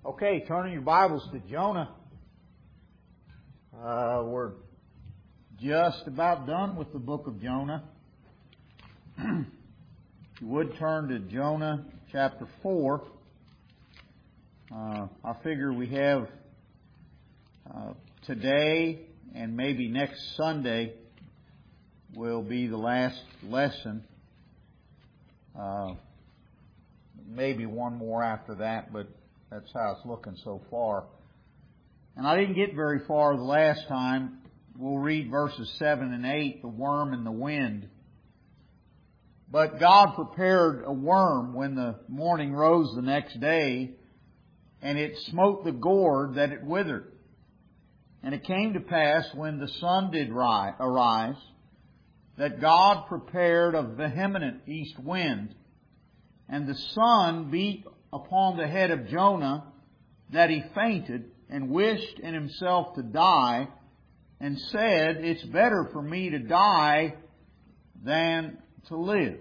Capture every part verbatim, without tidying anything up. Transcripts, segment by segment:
Okay, turning your Bibles to Jonah. Uh, we're just about done with the book of Jonah. If you would turn to Jonah chapter four. Uh, I figure we have uh, today and maybe next Sunday will be the last lesson. Uh, maybe one more after that, but that's how it's looking so far. And I didn't get very far the last time. We'll read verses seven and eight, the worm and the wind. But God prepared a worm when the morning rose the next day, and it smote the gourd that it withered. And it came to pass when the sun did rise, arise, that God prepared a vehement east wind, and the sun beat upon the head of Jonah, that he fainted, and wished in himself to die, and said, "It's better for me to die than to live."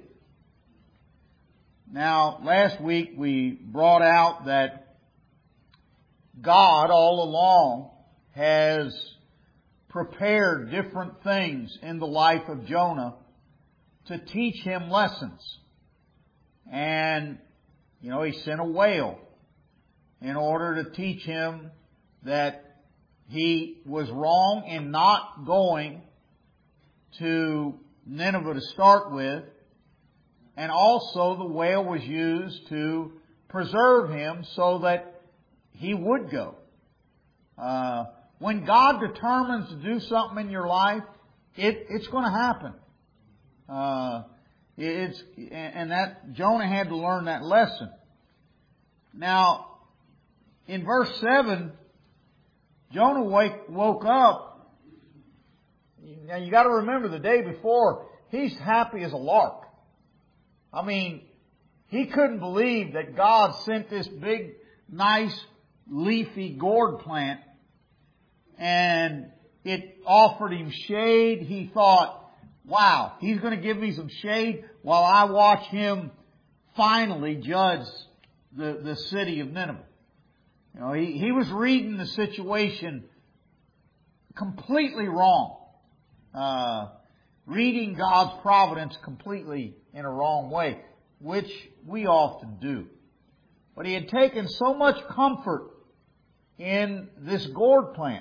Now, last week we brought out that God all along has prepared different things in the life of Jonah to teach him lessons. And, you know, He sent a whale in order to teach him that he was wrong in not going to Nineveh to start with. And also the whale was used to preserve him so that he would go. Uh, when God determines to do something in your life, it, it's going to happen. Uh, it's, and that Jonah had to learn that lesson. Now, in verse seven, Jonah wake, woke up. Now you got to remember the day before, he's happy as a lark. I mean, he couldn't believe that God sent this big, nice, leafy gourd plant and it offered him shade. He thought, wow, He's going to give me some shade while I watch Him finally judge the, the city of Nineveh. You know, he, he was reading the situation completely wrong. Uh, reading God's providence completely in a wrong way, which we often do. But he had taken so much comfort in this gourd plant.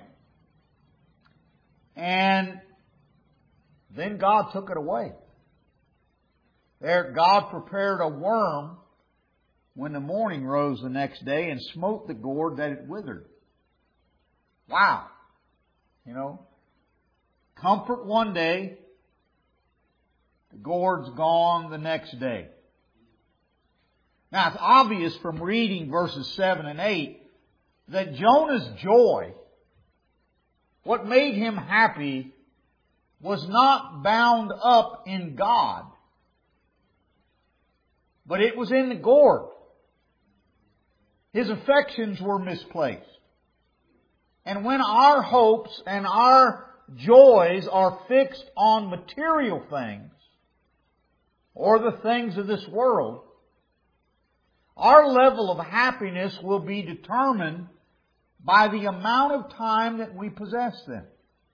And then God took it away. There, God prepared a worm when the morning rose the next day and smote the gourd that it withered. Wow. You know, comfort one day, the gourd's gone the next day. Now, it's obvious from reading verses seven and eight that Jonah's joy, what made him happy, was not bound up in God, but it was in the gourd. His affections were misplaced. And when our hopes and our joys are fixed on material things, or the things of this world, our level of happiness will be determined by the amount of time that we possess them.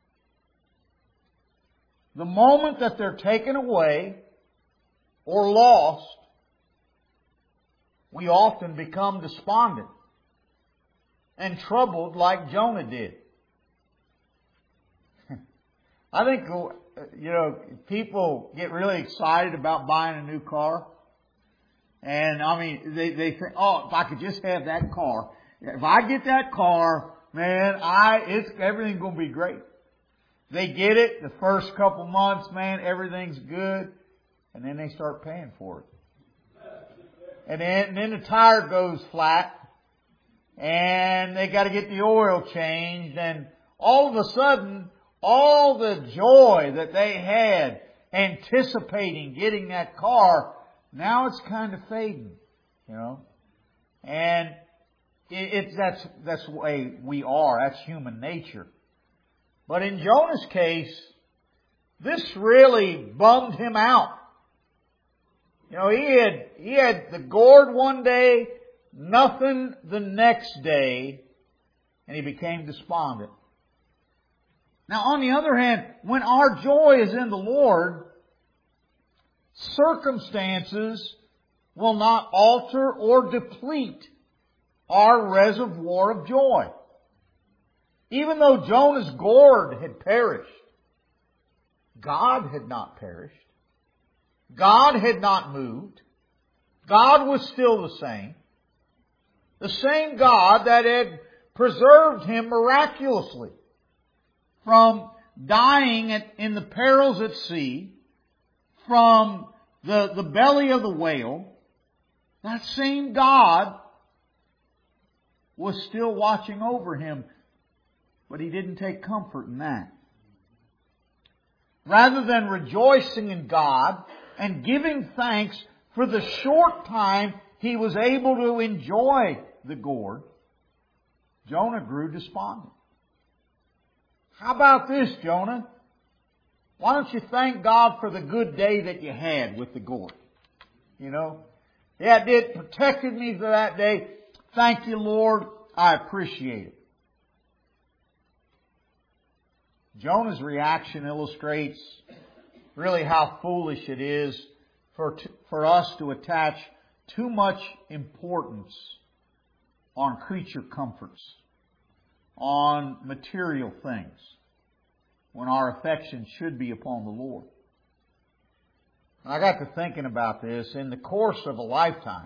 The moment that they're taken away or lost, we often become despondent and troubled like Jonah did. I think, you know, people get really excited about buying a new car. And, I mean, they, they think, oh, if I could just have that car. If I get that car, man, I, it's, everything's going to be great. They get it the first couple months, man, everything's good. And then they start paying for it. And then, and then the tire goes flat. And they got to get the oil changed. And all of a sudden, all the joy that they had anticipating getting that car, now it's kind of fading, you know. And it, it, that's, that's the way we are. That's human nature. But in Jonah's case, this really bummed him out. You know, he had, he had the gourd one day nothing the next day, and he became despondent. Now, on the other hand, when our joy is in the Lord, circumstances will not alter or deplete our reservoir of joy. Even though Jonah's gourd had perished, God had not perished. God had not moved. God was still the same. The same God that had preserved him miraculously from dying at, in the perils at sea, from the, the belly of the whale. That same God was still watching over him, but he didn't take comfort in that. Rather than rejoicing in God and giving thanks for the short time he was able to enjoy the gourd, Jonah grew despondent. How about this, Jonah? Why don't you thank God for the good day that you had with the gourd? You know? Yeah, it protected me for that day. Thank you, Lord. I appreciate it. Jonah's reaction illustrates really how foolish it is for, for us to attach too much importance on creature comforts, on material things, when our affection should be upon the Lord. I got to thinking about this. In the course of a lifetime,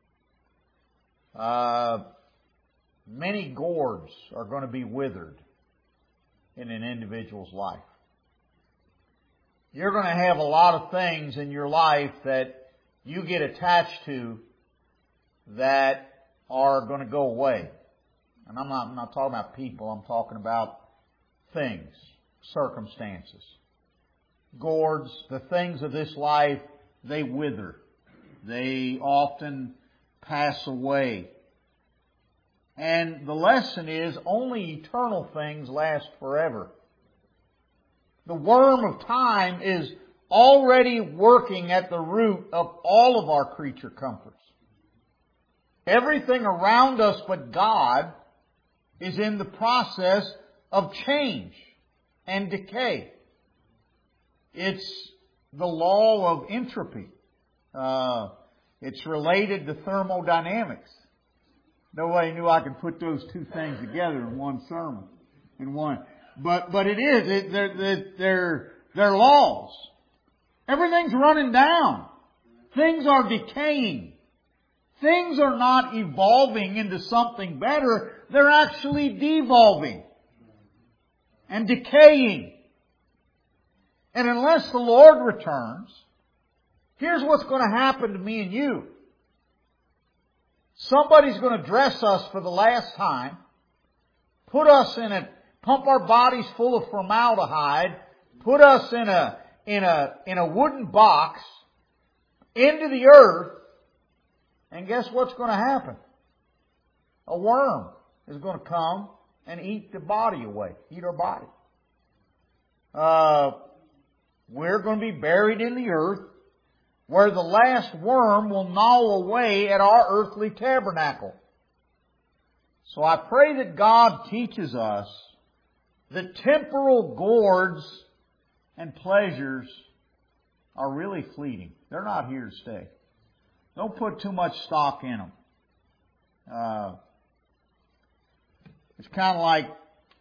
uh, many gourds are going to be withered in an individual's life. You're going to have a lot of things in your life that you get attached to that are going to go away. And I'm not, I'm not talking about people, I'm talking about things, circumstances. Gourds, the things of this life, they wither. They often pass away. And the lesson is only eternal things last forever. The worm of time is already working at the root of all of our creature comforts. Everything around us but God is in the process of change and decay. It's the law of entropy. Uh, it's related to thermodynamics. Nobody knew I could put those two things together in one sermon, in one. But but it is. It, they're, they're, they're laws. Everything's running down. Things are decaying. Things are not evolving into something better. They're actually devolving and decaying. And unless the Lord returns, here's what's going to happen to me and you. Somebody's going to dress us for the last time, put us in a, pump our bodies full of formaldehyde, put us in a, in a, in a wooden box into the earth, and guess what's going to happen? A worm is going to come and eat the body away, eat our body. Uh, we're going to be buried in the earth, where the last worm will gnaw away at our earthly tabernacle. So I pray that God teaches us that temporal gourds and pleasures are really fleeting. They're not here to stay. Don't put too much stock in them. Uh, it's kind of like,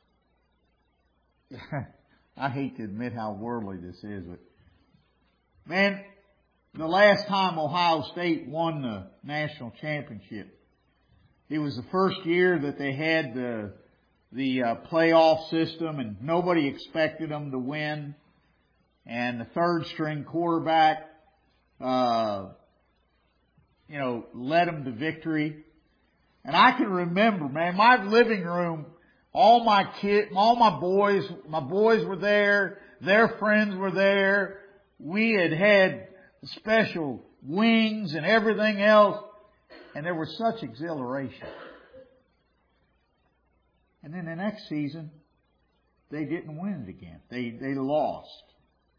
I hate to admit how worldly this is, but man, the last time Ohio State won the national championship, it was the first year that they had the the uh, playoff system, and nobody expected them to win. And the third string quarterback, uh, you know, led them to victory. And I can remember, man, my living room, all my kids, all my boys, my boys were there. Their friends were there. We had had special wings and everything else. And there was such exhilaration. And then the next season, they didn't win it again. They, they lost.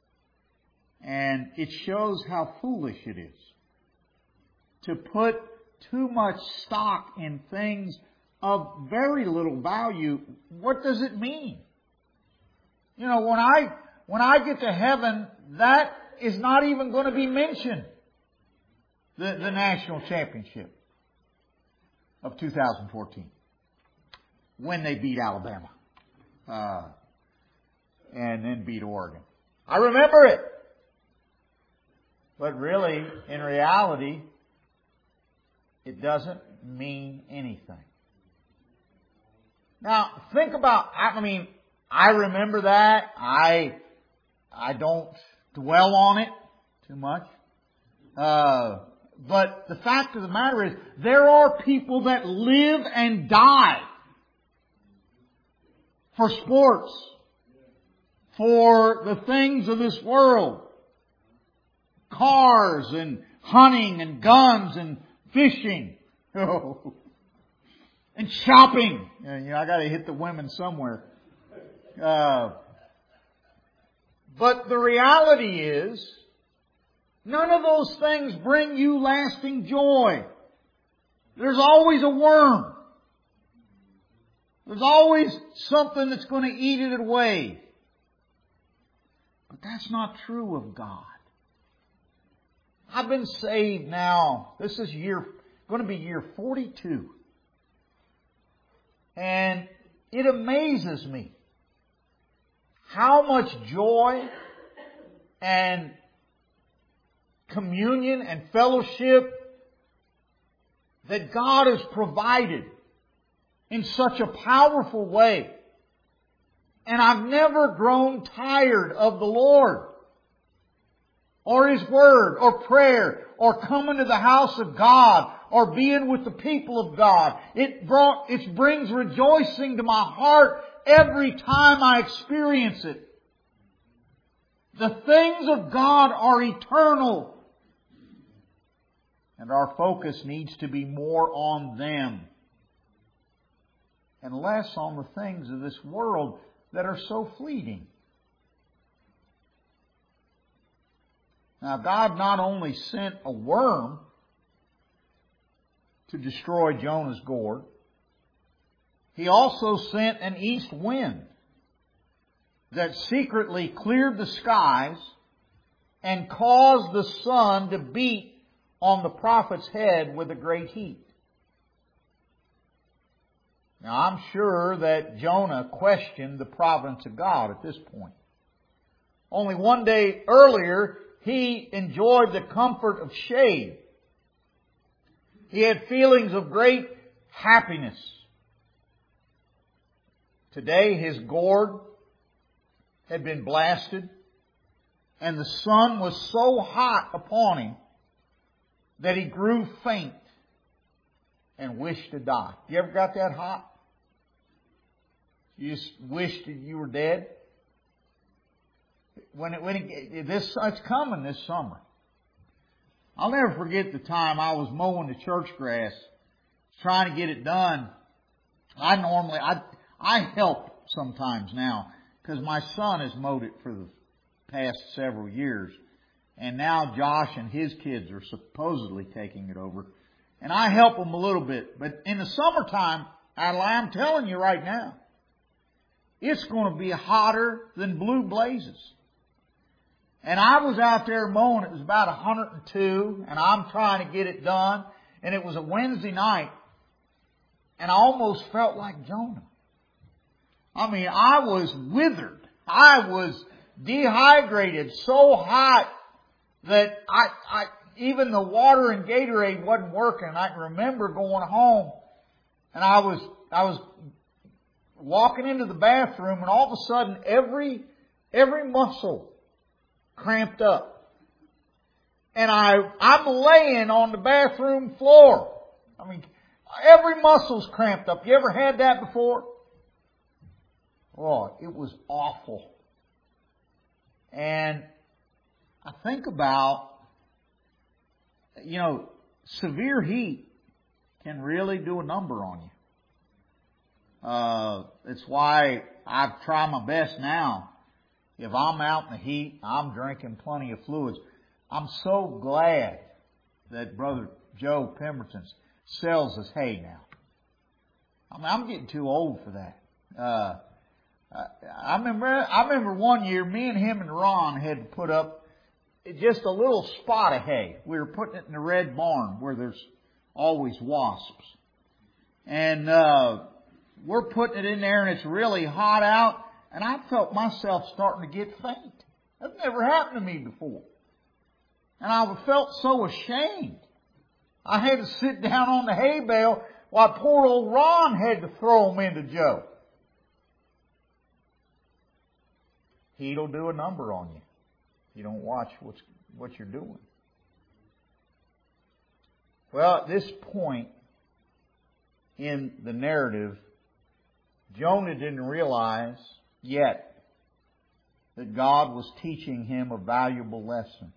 And it shows how foolish it is to put too much stock in things of very little value, what does it mean? You know, when I, when I get to heaven, that is not even going to be mentioned. The, the national championship of two thousand fourteen. When they beat Alabama. Uh, and then beat Oregon. I remember it. But really, in reality, it doesn't mean anything. Now, think about, I mean, I remember that. I, I don't dwell on it too much. Uh, but the fact of the matter is, there are people that live and die for sports, for the things of this world. Cars and hunting and guns and fishing. Oh. And shopping. You know, I got to hit the women somewhere. Uh, but the reality is, none of those things bring you lasting joy. There's always a worm. There's always something that's going to eat it away. But that's not true of God. I've been saved now. This is year, going to be year forty-two. And it amazes me how much joy and communion and fellowship that God has provided in such a powerful way. And I've never grown tired of the Lord, or His Word, or prayer, or coming to the house of God, or being with the people of God. It brought, it brings rejoicing to my heart every time I experience it. The things of God are eternal, and our focus needs to be more on them and less on the things of this world that are so fleeting. Now, God not only sent a worm to destroy Jonah's gourd, He also sent an east wind that secretly cleared the skies and caused the sun to beat on the prophet's head with a great heat. Now, I'm sure that Jonah questioned the providence of God at this point. Only one day earlier, he enjoyed the comfort of shade. He had feelings of great happiness. Today, his gourd had been blasted, and the sun was so hot upon him that he grew faint and wished to die. You ever got that hot? You just wished that you were dead? When it, when it, this, it's coming this summer. I'll never forget the time I was mowing the church grass, trying to get it done. I normally, I, I help sometimes now, because my son has mowed it for the past several years. And now Josh and his kids are supposedly taking it over. And I help them a little bit. But in the summertime, I'm telling you right now, it's going to be hotter than blue blazes. And I was out there mowing. It was about one hundred two, and I'm trying to get it done. And it was a Wednesday night, and I almost felt like Jonah. I mean, I was withered. I was dehydrated, so hot that I, I even the water in Gatorade wasn't working. I can remember going home, and I was I was walking into the bathroom, and all of a sudden, every every muscle cramped up. And I, I'm laying on the bathroom floor. I mean, every muscle's cramped up. You ever had that before? Oh, it was awful. And I think about, you know, severe heat can really do a number on you. Uh, it's why I try my best now. If I'm out in the heat, I'm drinking plenty of fluids. I'm so glad that Brother Joe Pemberton's sells us hay now. I mean, I'm getting too old for that. Uh, I, I remember, I remember one year, me and him and Ron had to put up just a little spot of hay. We were putting it in the red barn where there's always wasps. And, uh, we're putting it in there and it's really hot out. And I felt myself starting to get faint. That's never happened to me before. And I felt so ashamed. I had to sit down on the hay bale while poor old Ron had to throw him into Joe. Heat'll do a number on you. You don't watch what's, what you're doing. Well, at this point in the narrative, Jonah didn't realize yet that God was teaching him a valuable lesson.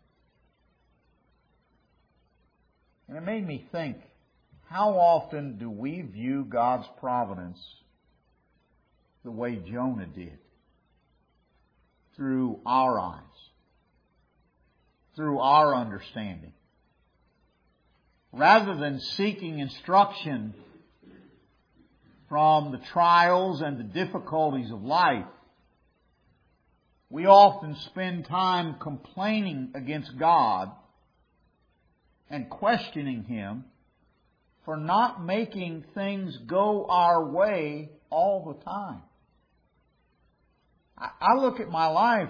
And it made me think, how often do we view God's providence the way Jonah did? Through our eyes. Through our understanding. Rather than seeking instruction from the trials and the difficulties of life, we often spend time complaining against God and questioning Him for not making things go our way all the time. I look at my life,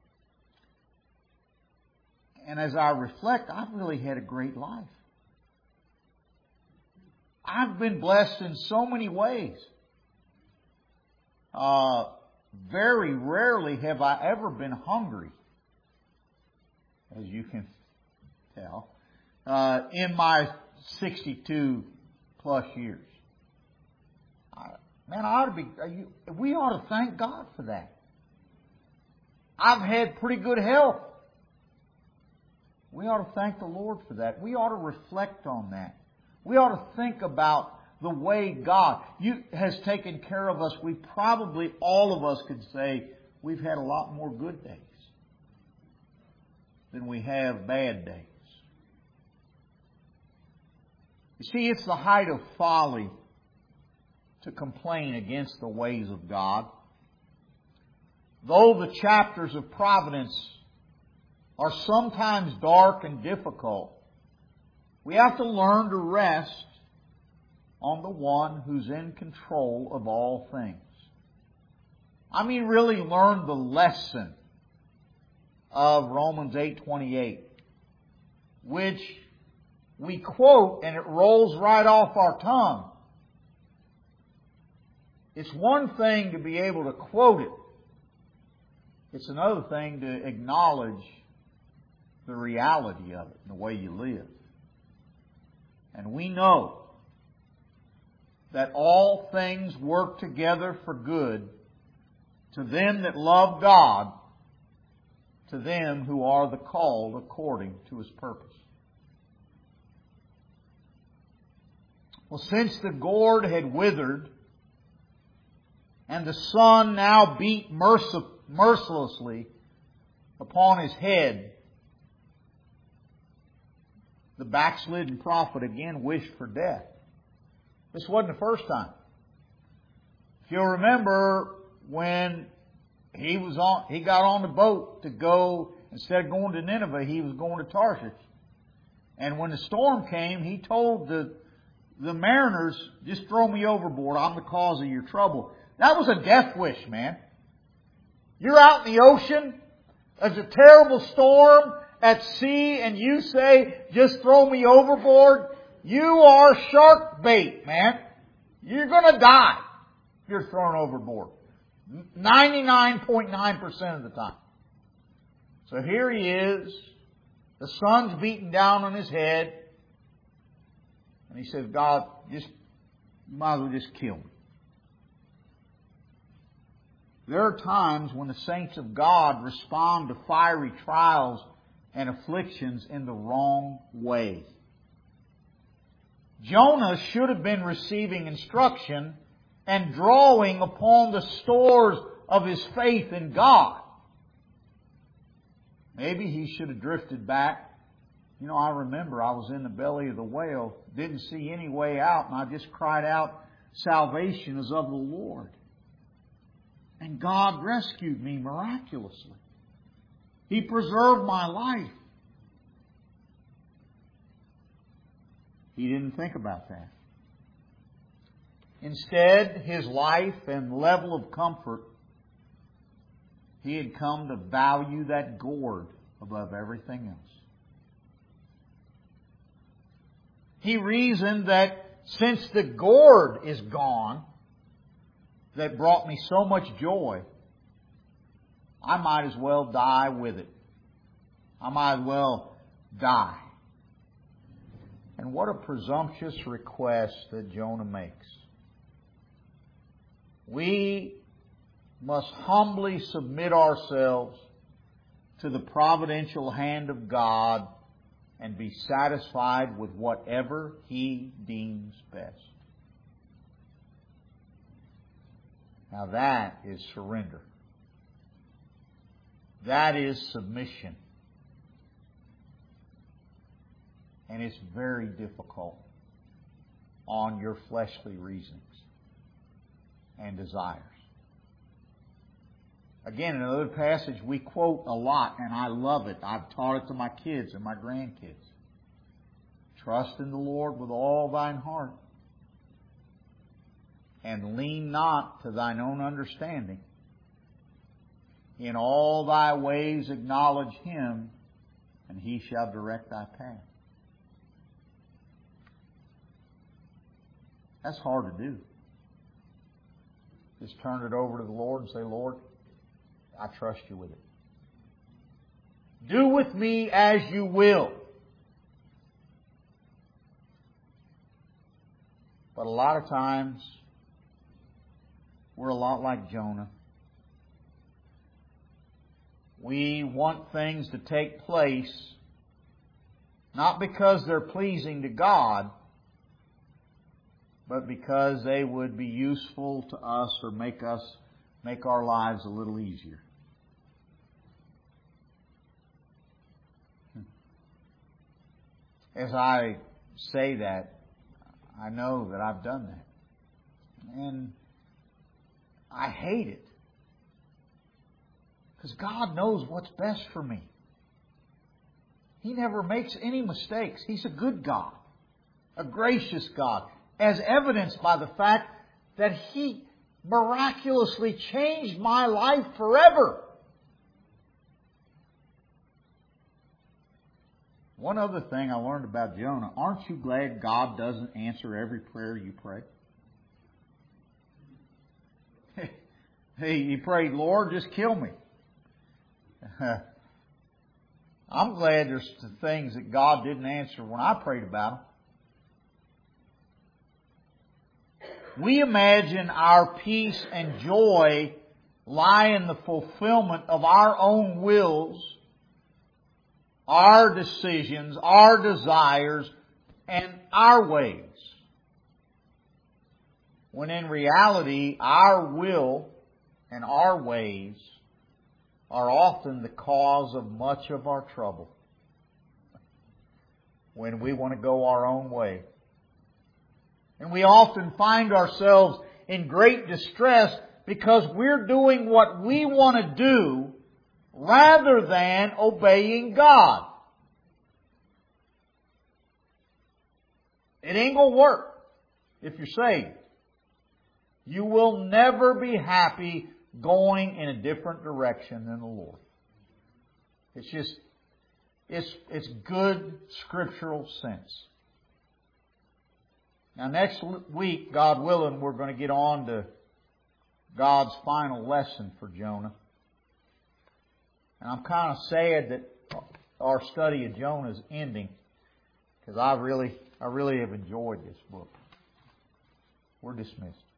and as I reflect, I've really had a great life. I've been blessed in so many ways. Uh, very rarely have I ever been hungry, as you can tell, uh, in my sixty-two plus years. I, man, I ought to be. You, we ought to thank God for that. I've had pretty good health. We ought to thank the Lord for that. We ought to reflect on that. We ought to think about the way God you, has taken care of us. We probably, all of us could say, we've had a lot more good days than we have bad days. You see, it's the height of folly to complain against the ways of God. Though the chapters of providence are sometimes dark and difficult, we have to learn to rest on the one who's in control of all things. I mean, really learn the lesson of Romans eight twenty-eight, which we quote and it rolls right off our tongue. It's one thing to be able to quote it. It's another thing to acknowledge the reality of it and the way you live. And we know that all things work together for good to them that love God, to them who are the called according to His purpose. Well, since the gourd had withered and the sun now beat mercifully, mercilessly upon his head, the backslidden prophet again wished for death. This wasn't the first time. If you'll remember, when he was on, he got on the boat to go, instead of going to Nineveh, he was going to Tarshish. And when the storm came, he told the, the mariners, just throw me overboard, I'm the cause of your trouble. That was a death wish, man. You're out in the ocean, there's a terrible storm at sea, and you say, just throw me overboard. You are shark bait, man. You're going to die if you're thrown overboard. ninety-nine point nine percent of the time. So here he is. The sun's beating down on his head. And he says, God, just, you might as well just kill me. There are times when the saints of God respond to fiery trials and afflictions in the wrong way. Jonah should have been receiving instruction and drawing upon the stores of his faith in God. Maybe he should have drifted back You know, I remember I was in the belly of the whale, didn't see any way out, and I just cried out, salvation is of the Lord. And God rescued me miraculously. He preserved my life. He didn't think about that. Instead, his life and level of comfort, he had come to value that gourd above everything else. He reasoned that since the gourd is gone, that brought me so much joy, I might as well die with it. I might as well die. And what a presumptuous request that Jonah makes. We must humbly submit ourselves to the providential hand of God and be satisfied with whatever He deems best. Now that is surrender. That is submission. And it's very difficult on your fleshly reasons and desires. Again, another passage we quote a lot, and I love it. I've taught it to my kids and my grandkids. Trust in the Lord with all thine heart, and lean not to thine own understanding. In all thy ways acknowledge Him, and He shall direct thy path. That's hard to do. Just turn it over to the Lord and say, Lord, I trust you with it. Do with me as you will. But a lot of times, we're a lot like Jonah. We want things to take place not because they're pleasing to God, but because they would be useful to us or make us make our lives a little easier. As I say that, I know that I've done that. And I hate it. Because God knows what's best for me. He never makes any mistakes. He's a good God. A gracious God. As evidenced by the fact that He miraculously changed my life forever. One other thing I learned about Jonah. Aren't you glad God doesn't answer every prayer you pray? He prayed, Lord, just kill me. I'm glad there's things that God didn't answer when I prayed about them. We imagine our peace and joy lie in the fulfillment of our own wills, our decisions, our desires, and our ways. When in reality, our will and our ways are often the cause of much of our trouble. When we want to go our own way. And we often find ourselves in great distress because we're doing what we want to do rather than obeying God. It ain't going to work if you're saved. You will never be happy going in a different direction than the Lord. It's just, it's, it's good scriptural sense. Now next week, God willing, we're going to get on to God's final lesson for Jonah. And I'm kind of sad that our study of Jonah is ending, because I really, I really have enjoyed this book. We're dismissed.